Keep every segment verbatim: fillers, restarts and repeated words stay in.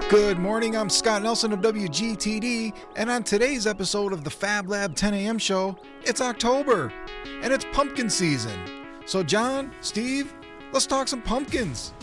Good morning, I'm Scott Nelson of W G T D, and on today's episode of the Fab Lab ten a.m. show, it's October, and it's pumpkin season. So John, Steve, let's talk some pumpkins.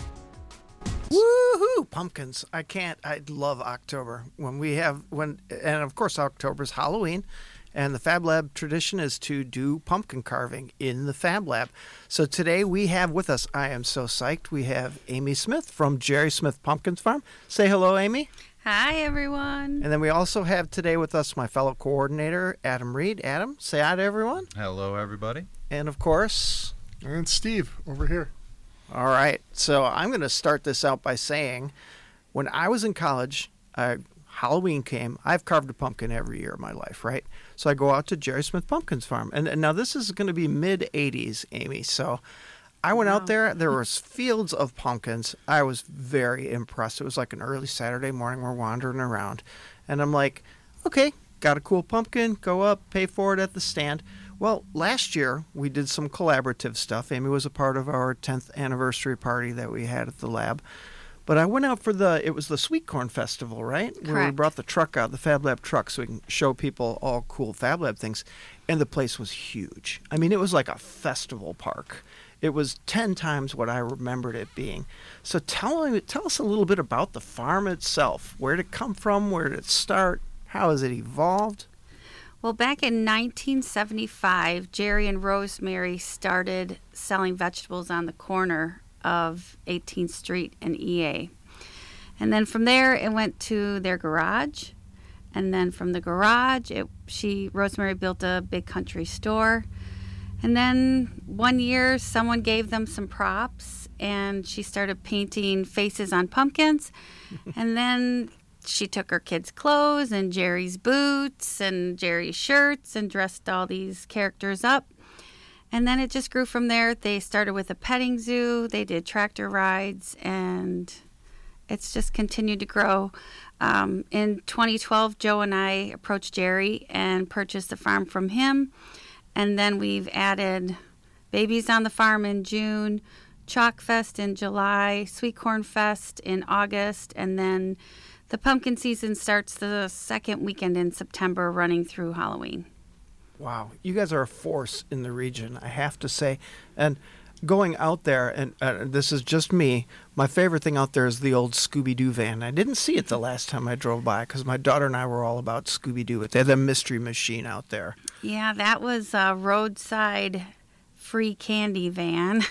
Woohoo! Pumpkins. I can't, I love October. When we have, when, and of course October's Halloween, and the Fab Lab tradition is to do pumpkin carving in the Fab Lab. So today we have with us, I am so psyched, we have Amy Smith from Jerry Smith Pumpkins Farm. Say hello, Amy. Hi, everyone. And then we also have today with us my fellow coordinator, Adam Reed. Adam, say hi to everyone. Hello, everybody. And of course... And Steve over here. All right. So I'm going to start this out by saying, when I was in college, I, Halloween came. I've carved a pumpkin every year of my life, right? So I go out to Jerry Smith Pumpkins Farm. And, and now this is going to be mid eighties, Amy. So I went wow. out there. There was fields of pumpkins. I was very impressed. It was like an early Saturday morning. We're wandering around. And I'm like, okay, got a cool pumpkin. Go up, pay for it at the stand. Well, last year we did some collaborative stuff. Amy was a part of our tenth anniversary party that we had at the lab. But I went out for the, it was the Sweet Corn Festival, right? Correct. Where we brought the truck out, the Fab Lab truck, so we can show people all cool Fab Lab things. And the place was huge. I mean, it was like a festival park. It was ten times what I remembered it being. So tell, tell us a little bit about the farm itself. Where did it come from? Where did it start? How has it evolved? Well, back in nineteen seventy-five, Jerry and Rosemary started selling vegetables on the corner of eighteenth Street and E A. And then from there, it went to their garage. And then from the garage, it, she Rosemary built a big country store. And then one year, someone gave them some props, and she started painting faces on pumpkins. And then she took her kids' clothes and Jerry's boots and Jerry's shirts and dressed all these characters up. And then it just grew from there. They started with a petting zoo. They did tractor rides, and it's just continued to grow. Um, in twenty twelve, Joe and I approached Jerry and purchased the farm from him. And then we've added Babies on the Farm in June, Chalk Fest in July, Sweet Corn Fest in August, and then the pumpkin season starts the second weekend in September, running through Halloween. Wow. You guys are a force in the region, I have to say. And going out there, and uh, this is just me, my favorite thing out there is the old Scooby-Doo van. I didn't see it the last time I drove by because my daughter and I were all about Scooby-Doo. They had a mystery machine out there. Yeah, that was a roadside free candy van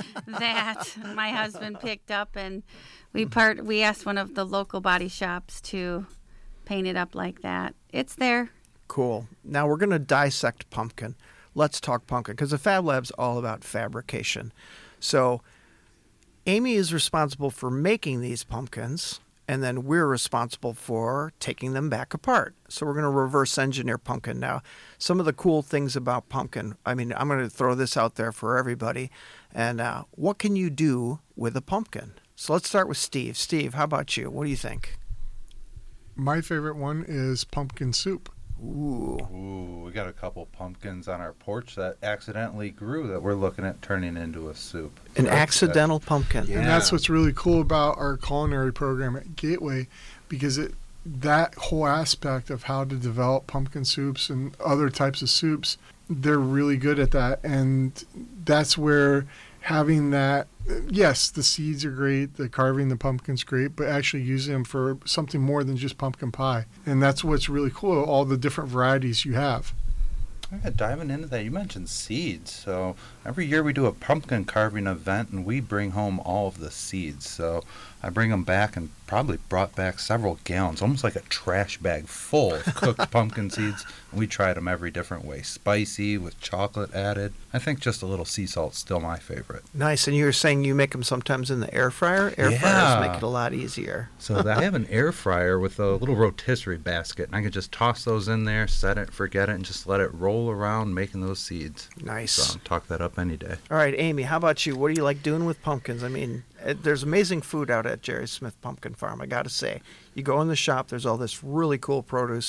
that my husband picked up, and we part we asked one of the local body shops to paint it up like that. It's there. Cool. Now we're going to dissect pumpkin. Let's talk pumpkin, because the Fab Lab's all about fabrication. So Amy is responsible for making these pumpkins, and then we're responsible for taking them back apart. So we're going to reverse engineer pumpkin. Now, some of the cool things about pumpkin, I mean, I'm going to throw this out there for everybody. And uh, what can you do with a pumpkin? So let's start with Steve. Steve, how about you? What do you think? My favorite one is pumpkin soup. Ooh. Ooh, we got a couple pumpkins on our porch that accidentally grew that we're looking at turning into a soup. An accidental pumpkin. Yeah. And that's what's really cool about our culinary program at Gateway, because it that whole aspect of how to develop pumpkin soups and other types of soups, they're really good at that. And that's where having that, yes, the seeds are great, the carving the pumpkin's great, but actually using them for something more than just pumpkin pie. And that's what's really cool, all the different varieties you have. Yeah, diving into that, you mentioned seeds. So every year we do a pumpkin carving event, and we bring home all of the seeds. So I bring them back, and probably brought back several gallons, almost like a trash bag full of cooked pumpkin seeds. And we tried them every different way, spicy with chocolate added. I think just a little sea salt's still my favorite. Nice. And you were saying you make them sometimes in the air fryer? Air yeah. fryers make it a lot easier. So I have an air fryer with a little rotisserie basket, and I can just toss those in there, set it, forget it, and just let it roll around making those seeds. Nice. So talk that up any day. All right, Amy, how about you? What do you like doing with pumpkins? I mean, it, there's amazing food out at Jerry Smith Pumpkin Farm, I got to say. You go in the shop, there's all this really cool produce,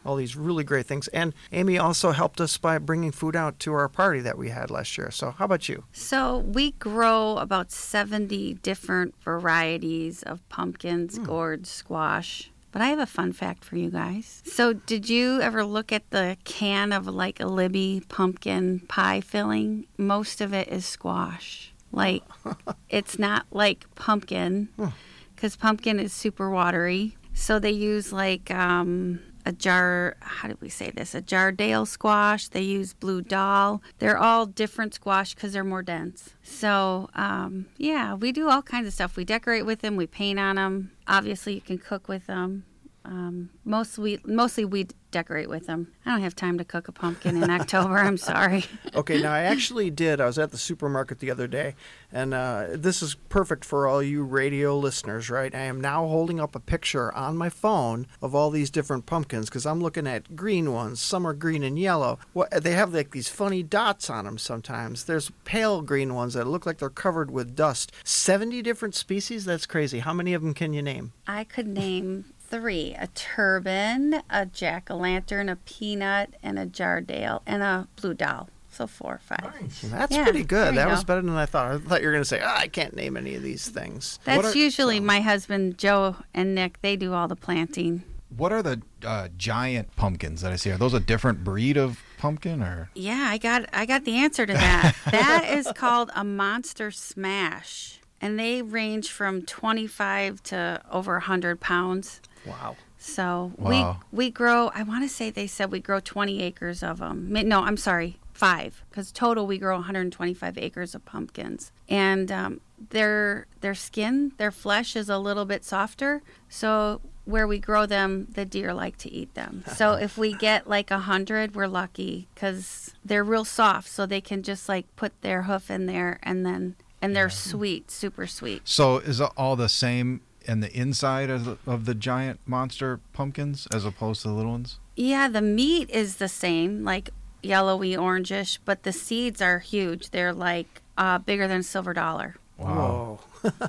all these really great things. And Amy also helped us by bringing food out to our party that we had last year. So how about you? So we grow about seventy different varieties of pumpkins, Mm. gourds, squash. But I have a fun fact for you guys. So did you ever look at the can of like a Libby pumpkin pie filling? Most of it is squash. Like, it's not like pumpkin, because pumpkin is super watery. So they use like um, a jar, how did we say this? A Jardale squash. They use blue doll. They're all different squash because they're more dense. So, um, yeah, we do all kinds of stuff. We decorate with them. We paint on them. Obviously, you can cook with them. Um, mostly, mostly we decorate with them. I don't have time to cook a pumpkin in October. I'm sorry. Okay, now I actually did. I was at the supermarket the other day, and uh, this is perfect for all you radio listeners, right? I am now holding up a picture on my phone of all these different pumpkins because I'm looking at green ones. Some are green and yellow. What, they have like these funny dots on them sometimes. There's pale green ones that look like they're covered with dust. seventy different species? That's crazy. How many of them can you name? I could name three: a turban, a jack-o'-lantern, a peanut, and a Jardale, and a blue doll. So four or five. Nice. That's Yeah, pretty there good. you That was go. better than I thought. I thought you were going to say, oh, I can't name any of these things. That's What are- usually so- my husband, Joe, and Nick. They do all the planting. What are the uh, giant pumpkins that I see? Are those a different breed of pumpkin, or? Yeah, I got I got the answer to that. That is called a monster smash, and they range from twenty-five to over one hundred pounds. Wow. So Wow. we we grow. I want to say they said we grow twenty acres of them. No, I'm sorry, five, because total we grow one hundred twenty-five acres of pumpkins. And um, their their skin, their flesh is a little bit softer. So where we grow them, the deer like to eat them. So if we get like a hundred, we're lucky because they're real soft. So they can just like put their hoof in there, and then and they're sweet, super sweet. So is it all the same in the inside of the, of the giant monster pumpkins as opposed to the little ones? Yeah, the meat is the same, like yellowy, orangish, but the seeds are huge. They're like uh, bigger than a silver dollar. Whoa.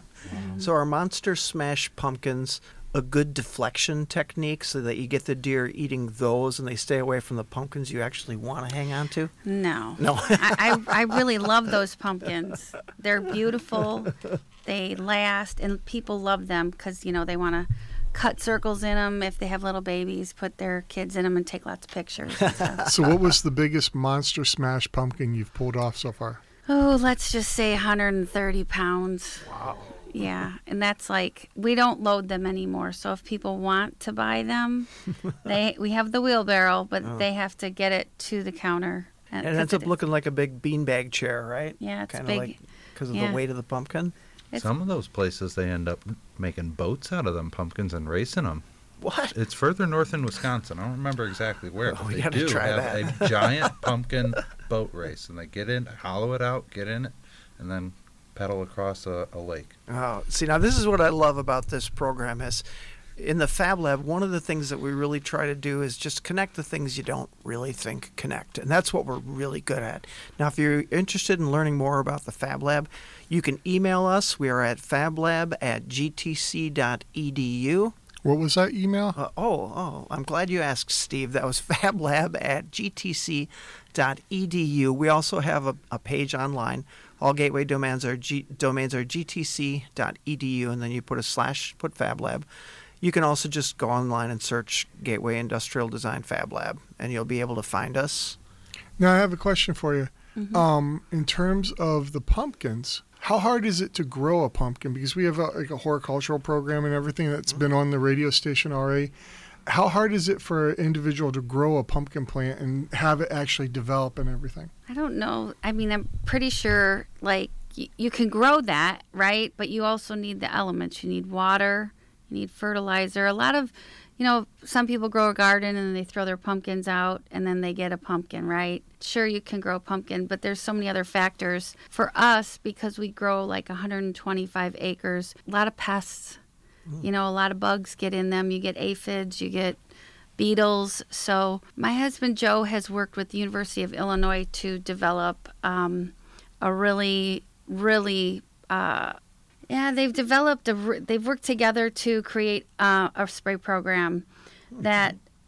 So are Monster Smash pumpkins a good deflection technique so that you get the deer eating those and they stay away from the pumpkins you actually want to hang on to? No. No. I, I, I really love those pumpkins. They're beautiful. They last, and people love them because, you know, they want to cut circles in them if they have little babies, put their kids in them, and take lots of pictures and stuff. So what was the biggest monster smash pumpkin you've pulled off so far? Oh, let's just say one hundred thirty pounds. Wow. Yeah, and that's like, we don't load them anymore. So if people want to buy them, they we have the wheelbarrow, but Oh. they have to get it to the counter. And it ends up looking like a big beanbag chair, right? Yeah, it's Kinda big. like because of Yeah. the weight of the pumpkin. It's, Some of those places, they end up making boats out of them pumpkins and racing them. What? It's further north in Wisconsin. I don't remember exactly where, Oh, but we they gotta do try have a giant pumpkin boat race, and they get in, hollow it out, get in it, and then pedal across a, a lake. Oh, see, now this is what I love about this program is in the Fab Lab, one of the things that we really try to do is just connect the things you don't really think connect. And that's what we're really good at. Now, if you're interested in learning more about the Fab Lab, you can email us. We are at fablab at g t c dot e d u. What was that email? Uh, oh, oh, I'm glad you asked, Steve. That was fablab at g t c dot e d u. We also have a, a page online. All gateway domains are G, domains are g t c dot e d u, and then you put a slash, put FabLab. You can also just go online and search Gateway Industrial Design Fab Lab, and you'll be able to find us. Now I have a question for you. Mhm. Um, in terms of the pumpkins, how hard is it to grow a pumpkin? Because we have a, like a horticultural program and everything that's been on the radio station already. How hard is it for an individual to grow a pumpkin plant and have it actually develop and everything? I don't know. I mean, I'm pretty sure, like, y- you can grow that, right? But you also need the elements. You need water, you need fertilizer. A lot of, you know, some people grow a garden and they throw their pumpkins out and then they get a pumpkin, right? Sure, you can grow pumpkin, but there's so many other factors. For us, because we grow like one hundred twenty-five acres, a lot of pests. You know, a lot of bugs get in them. You get aphids, you get beetles. So my husband Joe has worked with the University of Illinois to develop um, a really, really, uh, yeah, they've developed, a, re- they've worked together to create uh, a spray program that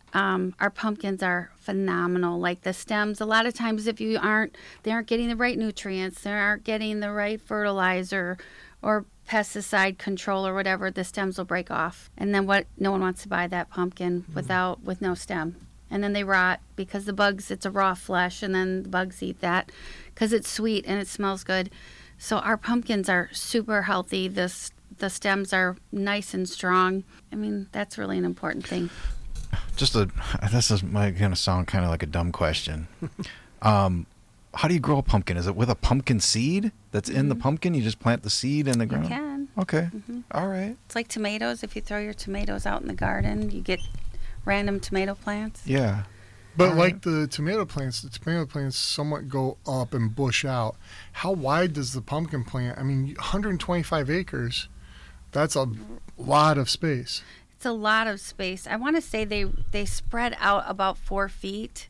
Um, our pumpkins are phenomenal. Like the stems, a lot of times if you aren't, they aren't getting the right nutrients, they aren't getting the right fertilizer or pesticide control or whatever, the stems will break off. And then what? No one wants to buy that pumpkin mm-hmm. without with no stem. And then they rot because the bugs, it's a raw flesh, and then the bugs eat that because it's sweet and it smells good. So our pumpkins are super healthy. This the stems are nice and strong. I mean, that's really an important thing. Just a, this is might going to sound kind of like a dumb question. um, how do you grow a pumpkin? Is it with a pumpkin seed that's mm-hmm. in the pumpkin? You just plant the seed in the ground? You can. Okay. Mm-hmm. All right. It's like tomatoes. If you throw your tomatoes out in the garden, you get random tomato plants. Yeah. But like the tomato plants, the tomato plants somewhat go up and bush out. How wide does the pumpkin plant? I mean, one hundred twenty-five acres, that's a lot of space. It's a lot of space. I want to say they, they spread out about four feet.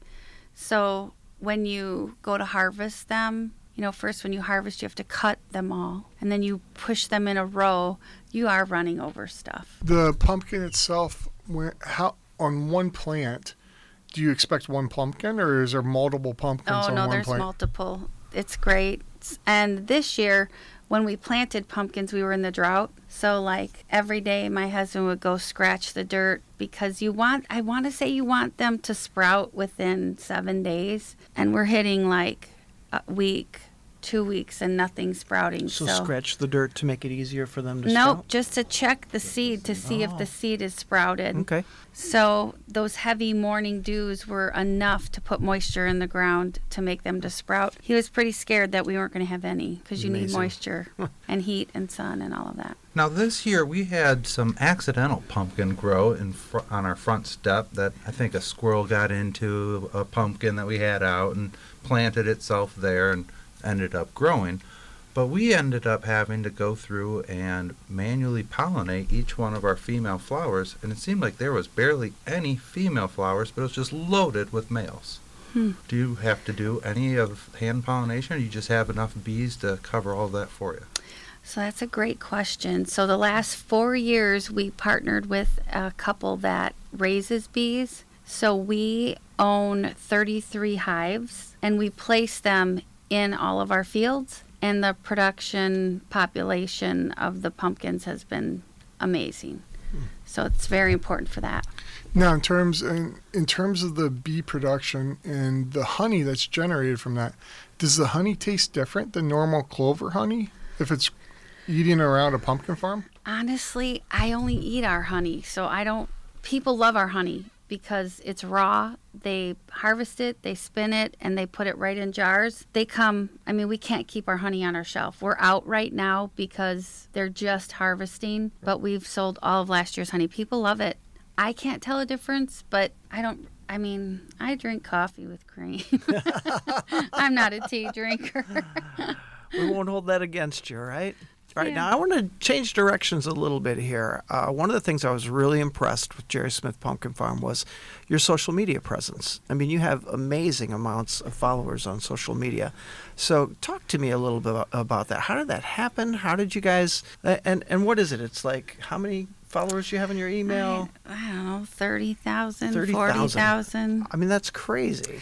So when you go to harvest them, you know, first when you harvest, you have to cut them all. And then you push them in a row. You are running over stuff. The pumpkin itself, when, how on one plant, do you expect one pumpkin, or is there multiple pumpkins oh, on no, one there's plant? multiple. It's great. And this year, when we planted pumpkins, we were in the drought. So, like, every day my husband would go scratch the dirt because you want, I want to say you want them to sprout within seven days. And we're hitting, like, a week, two weeks, and nothing sprouting. So, So, scratch the dirt to make it easier for them to nope, sprout? just to check the seed to see if Oh. the seed is sprouted. Okay. So those heavy morning dews were enough to put moisture in the ground to make them to sprout. He was pretty scared that we weren't going to have any because you need Amazing. moisture and heat and sun and all of that. Now this year we had some accidental pumpkin grow in fr- on our front step that I think a squirrel got into a pumpkin that we had out and planted itself there and ended up growing. But we ended up having to go through and manually pollinate each one of our female flowers, and it seemed like there was barely any female flowers, but it was just loaded with males. Hmm. Do you have to do any of hand pollination, or you just have enough bees to cover all that for you? So that's a great question. So the last four years we partnered with a couple that raises bees. So we own thirty-three hives and we place them in all of our fields. And the production population of the pumpkins has been amazing. Hmm. So it's very important for that. Now, in terms in, in terms of the bee production and the honey that's generated from that, does the honey taste different than normal clover honey if it's eating around a pumpkin farm? Honestly, I only eat our honey, so I don't. People love our honey because it's raw. They harvest it, they spin it, and they put it right in jars. They come, I mean, we can't keep our honey on our shelf. We're out right now because they're just harvesting, but we've sold all of last year's honey. People love it. I can't tell a difference, but I don't, I mean, I drink coffee with cream. I'm not a tea drinker. We won't hold that against you, right? All right, Yeah. now I want to change directions a little bit here. Uh, one of the things I was really impressed with Jerry Smith Pumpkin Farm was your social media presence. I mean, you have amazing amounts of followers on social media. So talk to me a little bit about that. How did that happen? How did you guys, uh, and, and what is it? It's like, how many followers do you have in your email? I, I don't know, thirty thousand, thirty forty thousand. thousand. I mean, that's crazy.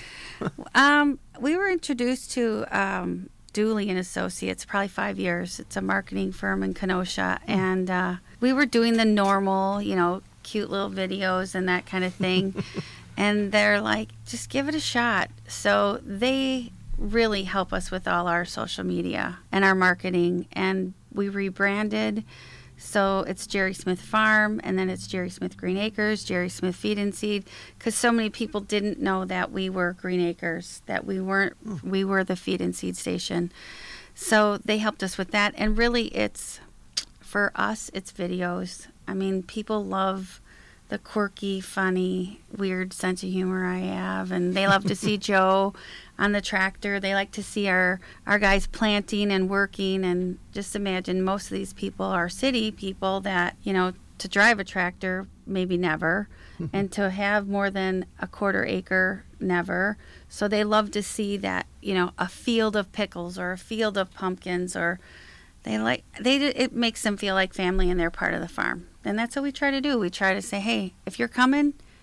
um, we were introduced to um, Dooley and Associates probably five years. It's a marketing firm in Kenosha, and uh, we were doing the normal, you know, cute little videos and that kind of thing. And they're like, just give it a shot. So they really help us with all our social media and our marketing, and we rebranded. So it's Jerry Smith Farm, and then it's Jerry Smith Green Acres, Jerry Smith Feed and Seed, because so many people didn't know that we were Green Acres, that we weren't, we were the feed and seed station. So they helped us with that, and really it's, for us, it's videos. I mean, people love the quirky, funny, weird sense of humor I have, and they love to see Joe on the tractor. They like to see our, our guys planting and working, and just imagine most of these people are city people that, you know, to drive a tractor, maybe never, and to have more than a quarter acre, never. So they love to see that, you know, a field of pickles or a field of pumpkins, or they like, they it makes them feel like family and they're part of the farm. And that's what we try to do. We try to say, hey, if you're coming,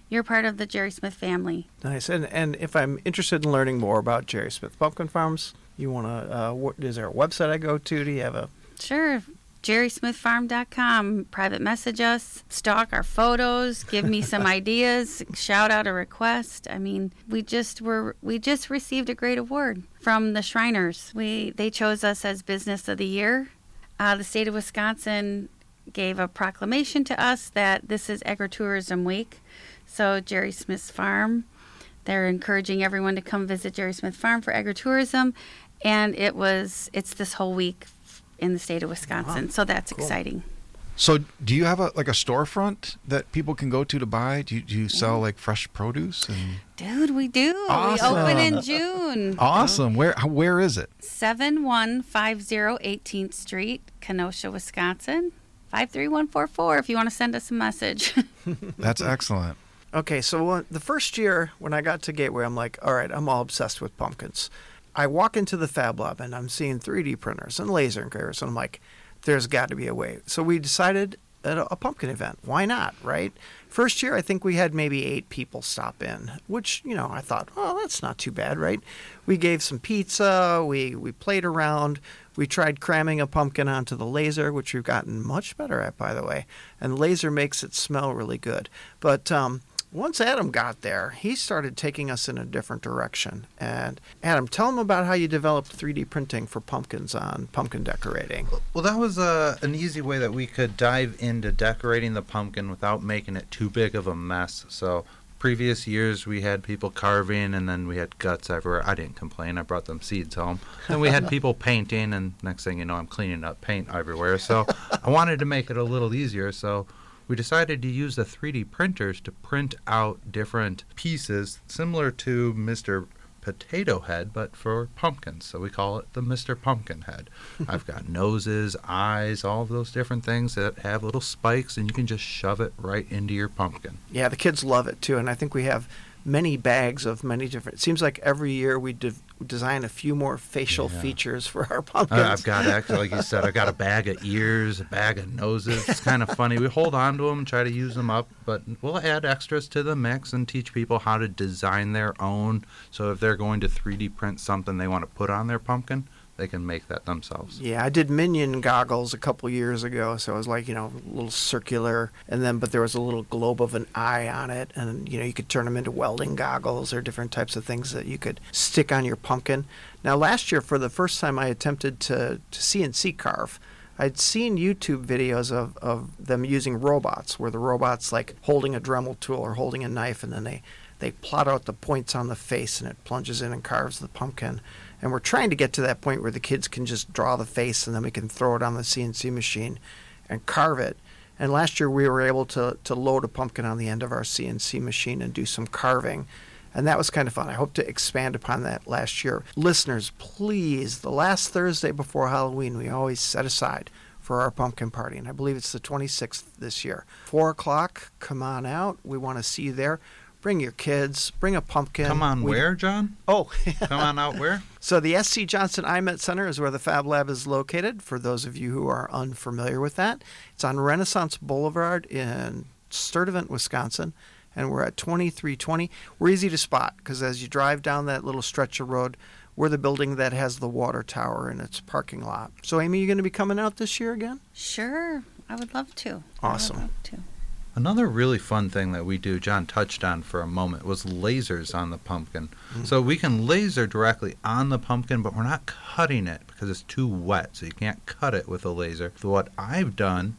you're part of the Jerry Smith family. Nice. And and if I'm interested in learning more about Jerry Smith Pumpkin Farms, you want to, uh, what, is there a website I go to? Do you have a... Sure. jerry smith farm dot com. Private message us, stalk our photos, give me some ideas, shout out a request. I mean, we just were we just received a great award from the Shriners. We they chose us as Business of the Year. Uh, the state of Wisconsin gave a proclamation to us that this is Agritourism Week. So Jerry Smith's Farm, they're encouraging everyone to come visit Jerry Smith Farm for agritourism, and it was it's this whole week in the state of Wisconsin. Wow. So that's cool. Exciting. So, do you have a like a storefront that people can go to to buy? Do you, do you sell like fresh produce? And... Dude, we do. Awesome. We open in June. Awesome. Where where is it? seven one five zero eighteenth Street, Kenosha, Wisconsin. five three one four four if you want to send us a message. That's excellent. Okay, so uh, the first year when I got to Gateway, I'm like, all right, I'm all obsessed with pumpkins. I walk into the Fab Lab and I'm seeing three D printers and laser engravers, and I'm like, there's got to be a way. So we decided at a, a pumpkin event. Why not, right? First year, I think we had maybe eight people stop in, which, you know, I thought, oh, that's not too bad, right? We gave some pizza, we, we played around, we tried cramming a pumpkin onto the laser, which we've gotten much better at, by the way. And laser makes it smell really good. But um, once Adam got there, he started taking us in a different direction. And Adam, tell him about how you developed three D printing for pumpkins on pumpkin decorating. Well, that was uh, an easy way that we could dive into decorating the pumpkin without making it too big of a mess. So previous years we had people carving and then we had guts everywhere. I didn't complain. I brought them seeds home. Then we had people painting, and next thing you know, I'm cleaning up paint everywhere. So I wanted to make it a little easier. So we decided to use the three D printers to print out different pieces similar to Mister Potato Head, but for pumpkins. So we call it the Mister Pumpkin Head. I've got noses, eyes, all of those different things that have little spikes, and you can just shove it right into your pumpkin. Yeah, the kids love it too, and I think we have many bags of many different. It seems like every year we de- design a few more facial Yeah. features for our pumpkins. Uh, I've got, actually, like you said, I've got a bag of ears, a bag of noses. It's kind of funny. We hold on to them, try to use them up, but we'll add extras to the mix and teach people how to design their own. So if they're going to three D print something they want to put on their pumpkin, they can make that themselves. Yeah, I did Minion goggles a couple years ago, so it was like, you know, a little circular, and then but there was a little globe of an eye on it, and you know, you could turn them into welding goggles or different types of things that you could stick on your pumpkin. Now, last year, for the first time, I attempted to, to C N C carve. I'd seen YouTube videos of, of them using robots, where the robot's like holding a Dremel tool or holding a knife, and then they, they plot out the points on the face, and it plunges in and carves the pumpkin. And we're trying to get to that point where the kids can just draw the face and then we can throw it on the C N C machine and carve it. And last year we were able to, to load a pumpkin on the end of our C N C machine and do some carving. And that was kind of fun. I hope to expand upon that last year. Listeners, please, the last Thursday before Halloween, we always set aside for our pumpkin party. And I believe it's the twenty-sixth this year. Four o'clock, come on out. We want to see you there. Bring your kids. Bring a pumpkin. Come on, we, where, John? Oh, Come on out where? So the S C Johnson I M E T Center is where the Fab Lab is located, for those of you who are unfamiliar with that. It's on Renaissance Boulevard in Sturtevant, Wisconsin, and we're at twenty-three twenty. We're easy to spot because as you drive down that little stretch of road, we're the building that has the water tower in its parking lot. So, Amy, you going to be coming out this year again? Sure, I would love to. Awesome. I would love to. Another really fun thing that we do, John touched on for a moment, was lasers on the pumpkin. Mm. So we can laser directly on the pumpkin, but we're not cutting it because it's too wet, so you can't cut it with a laser. So what I've done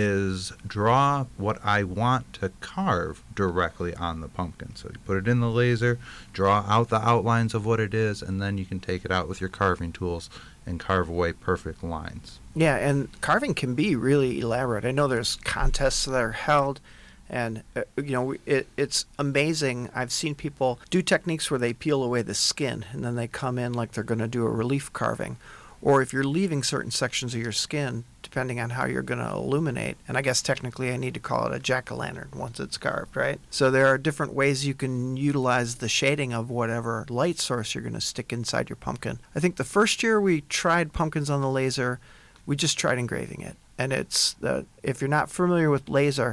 is draw what I want to carve directly on the pumpkin. So you put it in the laser, draw out the outlines of what it is, and then you can take it out with your carving tools and carve away perfect lines. Yeah, and carving can be really elaborate. I know there's contests that are held, and uh, you know it, it's amazing. I've seen people do techniques where they peel away the skin, and then they come in like they're going to do a relief carving. Or if you're leaving certain sections of your skin, depending on how you're going to illuminate, and I guess technically I need to call it a jack-o'-lantern once it's carved, right? So there are different ways you can utilize the shading of whatever light source you're going to stick inside your pumpkin. I think the first year we tried pumpkins on the laser, we just tried engraving it. And it's, the, if you're not familiar with laser,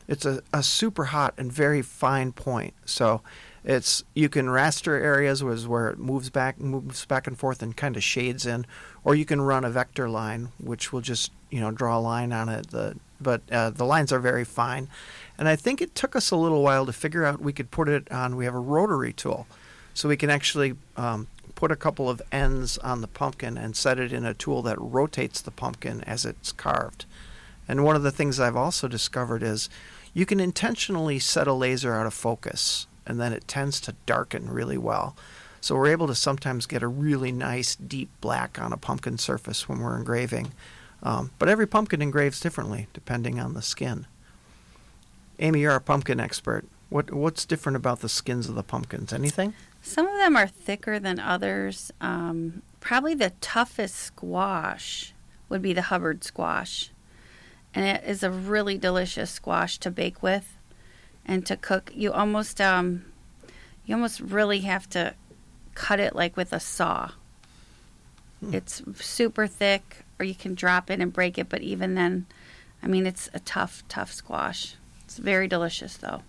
It's a, a super hot and very fine point. So it's you can raster areas was where it moves back moves back and forth and kind of shades in, or you can run a vector line, which will just you know draw a line on it. The but uh, the lines are very fine, and I think it took us a little while to figure out we could put it on. We have a rotary tool, so we can actually um, put a couple of ends on the pumpkin and set it in a tool that rotates the pumpkin as it's carved. And one of the things I've also discovered is you can intentionally set a laser out of focus, and then it tends to darken really well. So we're able to sometimes get a really nice deep black on a pumpkin surface when we're engraving. Um, but every pumpkin engraves differently depending on the skin. Amy, you're a pumpkin expert. What What's different about the skins of the pumpkins? Anything? Some of them are thicker than others. Um, probably the toughest squash would be the Hubbard squash. And it is a really delicious squash to bake with and to cook. You almost um, you almost really have to cut it like with a saw. Hmm. It's super thick, or you can drop it and break it. But even then, I mean, it's a tough, tough squash. It's very delicious, though.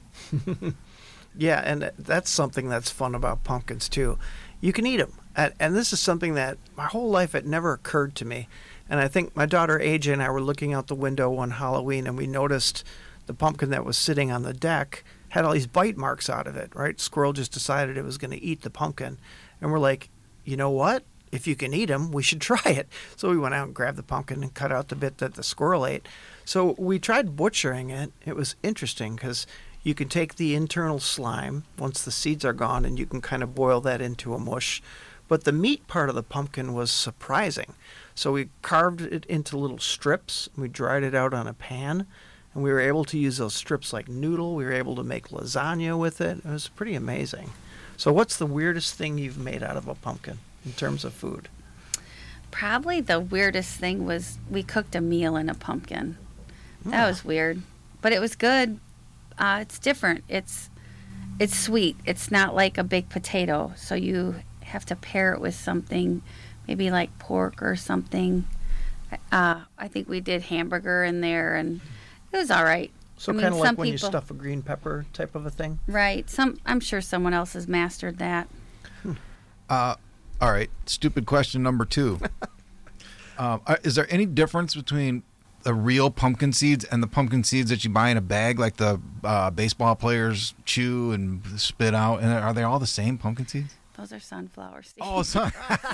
Yeah, and that's something that's fun about pumpkins, too. You can eat them. And, and this is something that my whole life it never occurred to me. And I think my daughter A J and I were looking out the window one Halloween, and we noticed the pumpkin that was sitting on the deck had all these bite marks out of it, right? Squirrel just decided it was going to eat the pumpkin. And we're like, you know what? If you can eat them, we should try it. So we went out and grabbed the pumpkin and cut out the bit that the squirrel ate. So we tried butchering it. It was interesting because you can take the internal slime once the seeds are gone, and you can kind of boil that into a mush. But the meat part of the pumpkin was surprising. So we carved it into little strips. We dried it out on a pan, and we were able to use those strips like noodle. We were able to make lasagna with it. It was pretty amazing. So what's the weirdest thing you've made out of a pumpkin in terms of food? Probably the weirdest thing was we cooked a meal in a pumpkin. That was weird, but it was good. Uh, it's different. It's it's sweet. It's not like a baked potato, so you have to pair it with something, maybe like pork or something. Uh, I think we did hamburger in there, and it was all right. So I mean, kind of like some when people- you stuff a green pepper type of a thing? Right. Some I'm sure someone else has mastered that. Uh, all right. Stupid question number two. um, uh, is there any difference between the real pumpkin seeds and the pumpkin seeds that you buy in a bag, like the uh, baseball players chew and spit out? And are they all the same pumpkin seeds? Those are sunflower seeds. Oh, sorry.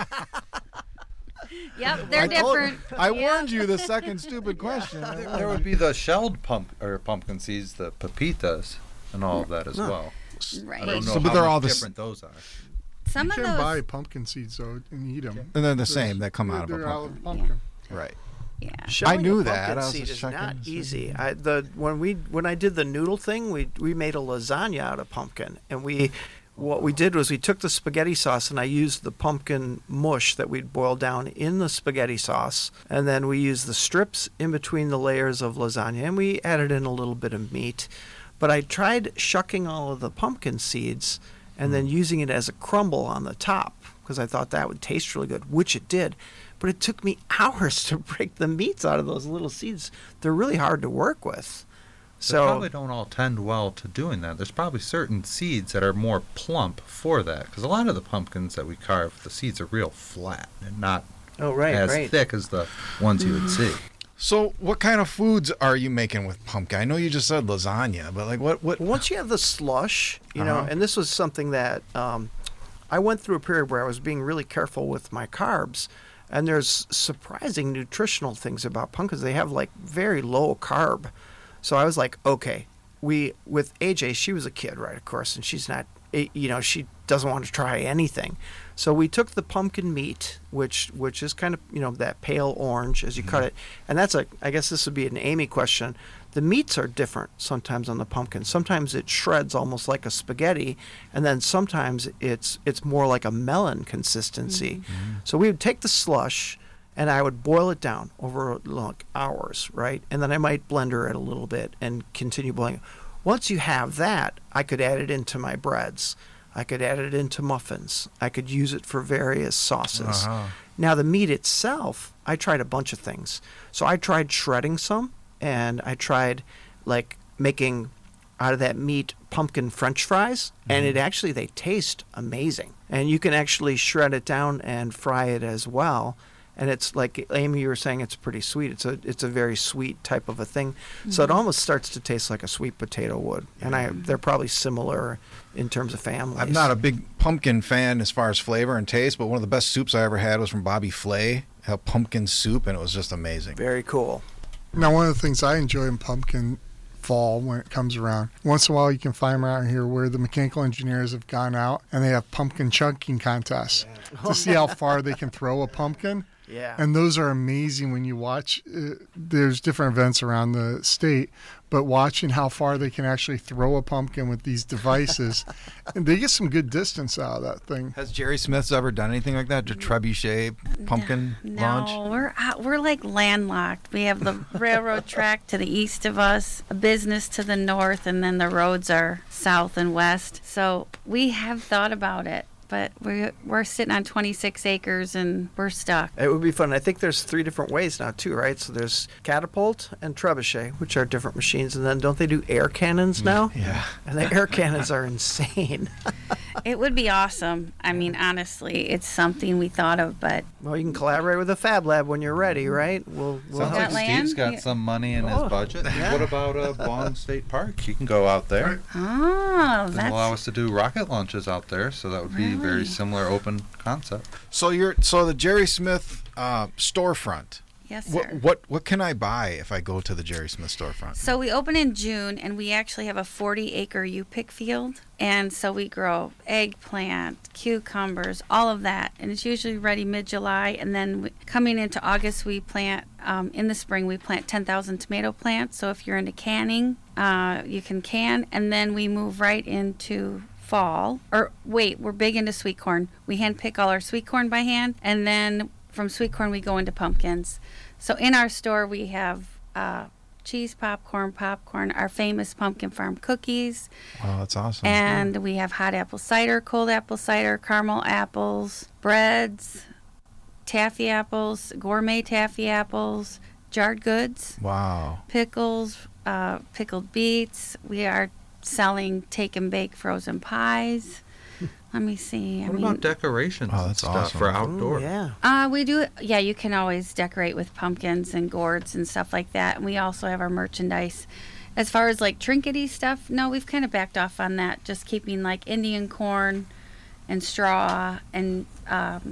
Yep, they're I told- different. I Yeah. warned you the second stupid question. There would be the shelled pump or pumpkin seeds, the pepitas, and all of that as No. well. Right. I don't know So, but how they're much all the s- different those are. Some You of can those. buy pumpkin seeds though and eat them. And they're the same. They come out of a They're pumpkin. out of pumpkin. Right. Yeah. Shelling knew a that. pumpkin I was seed just is checking not to see. easy. I, the when we when I did the noodle thing, we we made a lasagna out of pumpkin, and we what we did was we took the spaghetti sauce and I used the pumpkin mush that we'd boiled down in the spaghetti sauce, and then we used the strips in between the layers of lasagna, and we added in a little bit of meat. But I tried shucking all of the pumpkin seeds and then using it as a crumble on the top because I thought that would taste really good, which it did. But it took me hours to break the meats out of those little seeds. They're really hard to work with. They So probably don't all tend well to doing that. There's probably certain seeds that are more plump for that, because a lot of the pumpkins that we carve, the seeds are real flat and not oh right, as right. thick as the ones you would see. So, what kind of foods are you making with pumpkin? I know you just said lasagna, but like, what? What? Well, once you have the slush, you know, Uh-huh. and this was something that um, I went through a period where I was being really careful with my carbs, and there's surprising nutritional things about pumpkins. They have like very low carb, so I was like, okay, we with A J, she was a kid, right? Of course, and she's not, eh, you know, she doesn't want to try anything. So we took the pumpkin meat, which which is kind of, you know, that pale orange as you cut it. And that's a, I guess this would be an Amy question. The meats are different sometimes on the pumpkin. Sometimes it shreds almost like a spaghetti, and then sometimes it's it's more like a melon consistency. So we would take the slush, and I would boil it down over like hours, right? And then I might blender it a little bit and continue boiling. Once you have that, I could add it into my breads. I could add it into muffins. I could use it for various sauces. Uh-huh. Now, the meat itself, I tried a bunch of things. So I tried shredding some, and I tried like making out of that meat pumpkin French fries, Mm-hmm. and it actually, they taste amazing. And you can actually shred it down and fry it as well. And it's like Amy, you were saying, it's pretty sweet. It's a it's a very sweet type of a thing. Mm-hmm. So it almost starts to taste like a sweet potato would. And I they're probably similar in terms of families. I'm not a big pumpkin fan as far as flavor and taste, but one of the best soups I ever had was from Bobby Flay. Had pumpkin soup, and it was just amazing. Very cool. Now, one of the things I enjoy in pumpkin fall when it comes around, once in a while you can find them around here where the mechanical engineers have gone out and they have pumpkin chunking contests to see how far they can throw a pumpkin. Yeah. And those are amazing when you watch. Uh, there's different events around the state, but watching how far they can actually throw a pumpkin with these devices, and they get some good distance out of that thing. Has Jerry Smith's ever done anything like that? The trebuchet pumpkin no, launch? No, we're out, we're like landlocked. We have the railroad track to the east of us, a business to the north, and then the roads are south and west. So we have thought about it, but we're, we're sitting on twenty-six acres and we're stuck. It would be fun. I think there's three different ways now, too, right? So there's catapult and trebuchet, which are different machines. And then don't they do air cannons now? Yeah. And the air cannons are insane. It would be awesome. I mean, honestly, it's something we thought of, but Well, you can collaborate with the Fab Lab when you're ready, right? We'll, we'll Sounds Got like land? Steve's got Yeah. some money in Oh, his budget. yeah. What about uh, Bong State Park? You can go out there. oh, And allow that's us to do rocket launches out there, so that would be a very Really? similar open concept. So you're so the Jerry Smith uh, storefront. yes, sir. What what what can I buy if I go to the Jerry Smith storefront? So we open in June, and we actually have a forty acre U-pick field. And so we grow eggplant, cucumbers, all of that. And it's usually ready mid-July. And then we, coming into August, we plant, um, in the spring, we plant ten thousand tomato plants. So if you're into canning, uh, you can can. And then we move right into fall. Or wait, we're big into sweet corn. We hand pick all our sweet corn by hand. And then from sweet corn, we go into pumpkins. So in our store, we have uh, cheese popcorn, popcorn, our famous Pumpkin Farm cookies, Oh, that's awesome. and we have hot apple cider, cold apple cider, caramel apples, breads, taffy apples, gourmet taffy apples, jarred goods, Wow. pickles, uh, pickled beets. We are selling take and bake frozen pies. Let me see. I What mean, about decorations Oh, and that's stuff awesome. for Ooh, outdoor? yeah. Uh, we do, yeah, you can always decorate with pumpkins and gourds and stuff like that. And we also have our merchandise. As far as like trinkety stuff, no, we've kind of backed off on that, just keeping like Indian corn and straw and, um,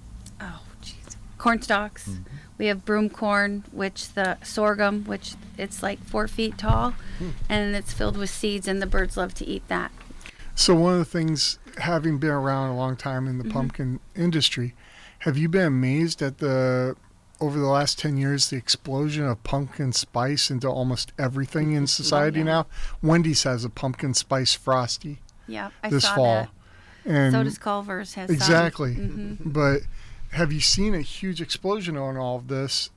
oh, jeez, corn stalks. Mhm. We have broom corn, which the sorghum, which it's like four feet tall, and it's filled with seeds, and the birds love to eat that. So one of the things, having been around a long time in the Mhm. pumpkin industry, have you been amazed at the over the last ten years the explosion of pumpkin spice into almost everything in society yeah. now? Wendy's has a pumpkin spice frosty Yeah, I this saw fall. that. And So does Culver's has some. exactly. Mhm. But have you seen a huge explosion on all of this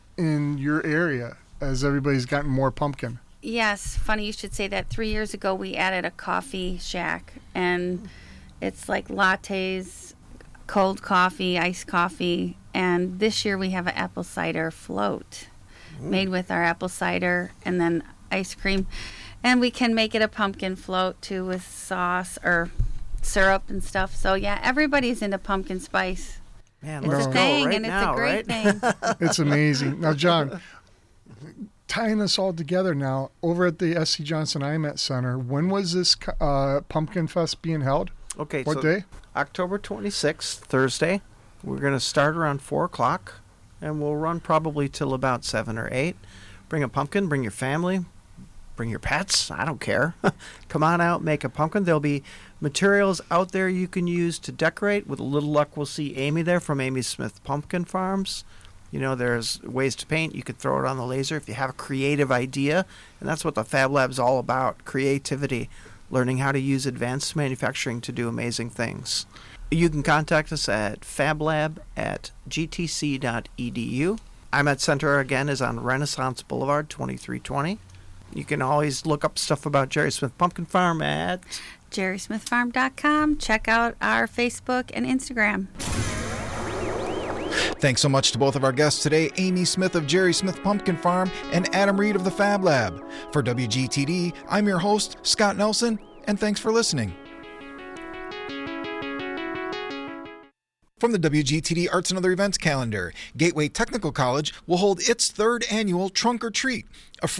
in your area as everybody's gotten more pumpkin? Yes, funny you should say that. Three years ago, we added a coffee shack, and it's like lattes, cold coffee, iced coffee, and this year we have an apple cider float made with our apple cider and then ice cream, and we can make it a pumpkin float too with sauce or syrup and stuff. So yeah, everybody's into pumpkin spice. Man, It's let's a go thing, right and it's now, a great right? thing. It's amazing. Now, John, tying this all together now, over at the S C Johnson I M E T Center, when was this uh, Pumpkin Fest being held? Okay, What so day? October twenty-sixth, Thursday. We're going to start around four o'clock, and we'll run probably till about seven or eight. Bring a pumpkin, bring your family, bring your pets. I don't care. Come on out, make a pumpkin. There'll be materials out there you can use to decorate. With a little luck, we'll see Amy there from Amy Smith Pumpkin Farms. You know, there's ways to paint. You could throw it on the laser if you have a creative idea. And that's what the Fab Lab's all about, creativity, learning how to use advanced manufacturing to do amazing things. You can contact us at fablab at g t c dot e d u. I M E T Center, again, is on Renaissance Boulevard, twenty-three twenty. You can always look up stuff about Jerry Smith Pumpkin Farm at jerry smith farm dot com. Check out our Facebook and Instagram. Thanks so much to both of our guests today, Amy Smith of Jerry Smith Pumpkin Farm and Adam Reed of the Fab Lab. For W G T D, I'm your host, Scott Nelson, and thanks for listening. From the W G T D Arts and Other Events calendar, Gateway Technical College will hold its third annual Trunk or Treat, a free